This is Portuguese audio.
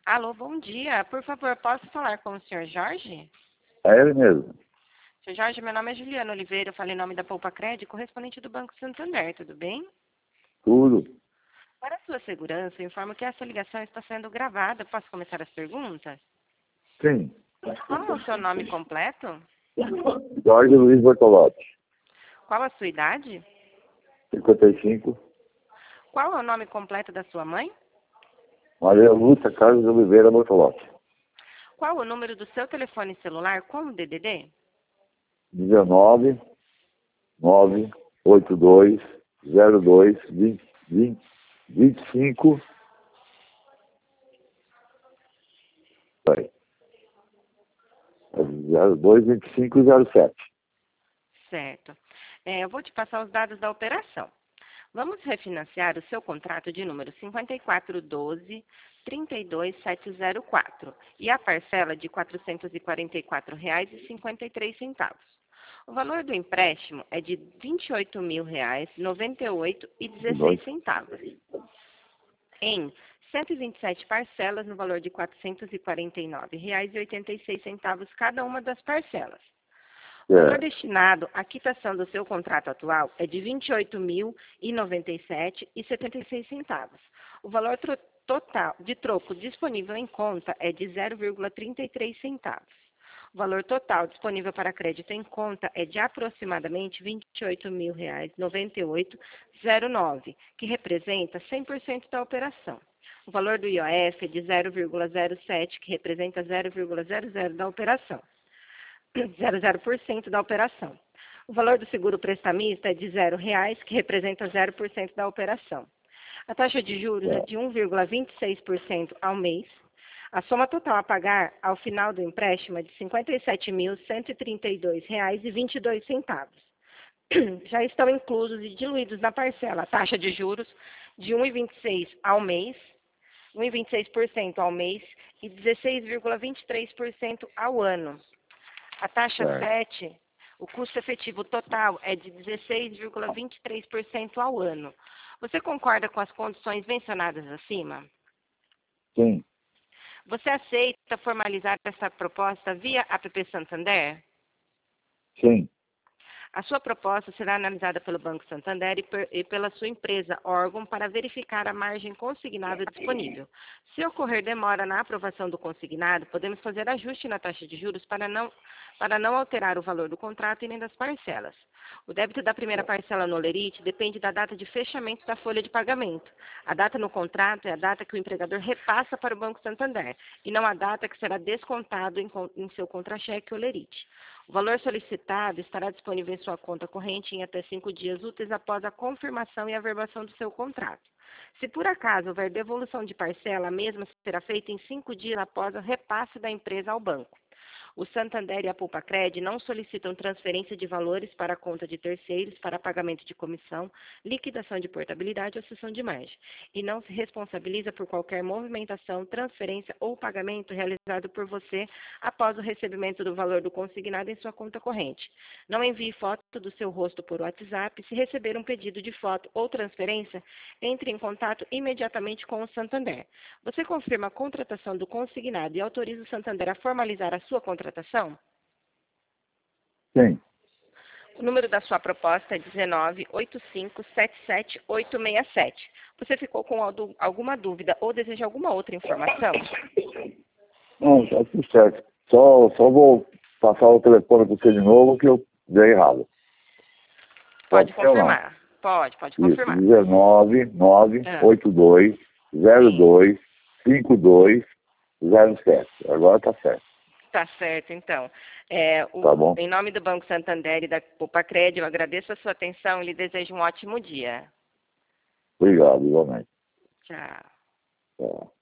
Alô, bom dia. Por favor, posso falar com o senhor Jorge? É ele mesmo. Senhor Jorge, meu nome é Juliana Oliveira, eu falei em nome da Poupa Crédito, correspondente do Banco Santander, tudo bem? Tudo. Para a sua segurança, eu informo que essa ligação está sendo gravada. Posso começar as perguntas? Sim. Qual é o seu nome completo? Jorge Luiz Bortolotti. Qual a sua idade? 55. Qual é o nome completo da sua mãe? Maria Lúcia Carlos de Oliveira Bortolotti. Qual o número do seu telefone celular com o DDD? 19 982 02 20 25. Peraí. 02 25 07. Certo. Eu vou te passar os dados da operação. Vamos refinanciar o seu contrato de número 5412-32704 e a parcela de R$ 444,53. O valor do empréstimo é de R$ 28.098,16 em 127 parcelas no valor de R$ 449,86 cada uma das parcelas. O valor destinado à quitação do seu contrato atual é de R$ 28.097,76. O valor total de troco disponível em conta é de 0,33 O valor total disponível para crédito em conta é de aproximadamente R$ 28.098,09, que representa 100% da operação. O valor do IOF é de 0,07, que representa 0,00 da operação. 00% da operação. O valor do seguro prestamista é de R$0, que representa 0% da operação. A taxa de juros é de 1,26% ao mês. A soma total a pagar ao final do empréstimo é de R$ 57.132,22. Já estão inclusos e diluídos na parcela a taxa de juros de 1,26% ao mês, 1,26% ao mês e 16,23% ao ano. A taxa 7, o custo efetivo total é de 16,23% ao ano. Você concorda com as condições mencionadas acima? Sim. Você aceita formalizar essa proposta via APP Santander? Sim. A sua proposta será analisada pelo Banco Santander e pela sua empresa, órgão, para verificar a margem consignada disponível. Se ocorrer demora na aprovação do consignado, podemos fazer ajuste na taxa de juros para não alterar o valor do contrato e nem das parcelas. O débito da primeira parcela no Olerite depende da data de fechamento da folha de pagamento. A data no contrato é a data que o empregador repassa para o Banco Santander, e não a data que será descontado em seu contra-cheque Olerite. O valor solicitado estará disponível em sua conta corrente em até 5 dias úteis após a confirmação e averbação do seu contrato. Se por acaso houver devolução de parcela, a mesma será feita em 5 dias após o repasse da empresa ao banco. O Santander e a Poupa Cred não solicitam transferência de valores para a conta de terceiros para pagamento de comissão, liquidação de portabilidade ou cessão de margem, e não se responsabiliza por qualquer movimentação, transferência ou pagamento realizado por você após o recebimento do valor do consignado em sua conta corrente. Não envie foto do seu rosto por WhatsApp. Se receber um pedido de foto ou transferência, entre em contato imediatamente com o Santander. Você confirma a contratação do consignado e autoriza o Santander a formalizar a sua contratação? Sim. O número da sua proposta é 1985778867. Você ficou com alguma dúvida ou deseja alguma outra informação? Não, tá tudo certo. Só vou passar o telefone para você de novo que eu dei errado. Pode confirmar. Pode confirmar. 19 982 02 52 07. Agora tá certo. Tá certo, então. Tá bom. Em nome do Banco Santander e da Poupa Cred, eu agradeço a sua atenção e lhe desejo um ótimo dia. Obrigado, igualmente. Tchau. Tchau.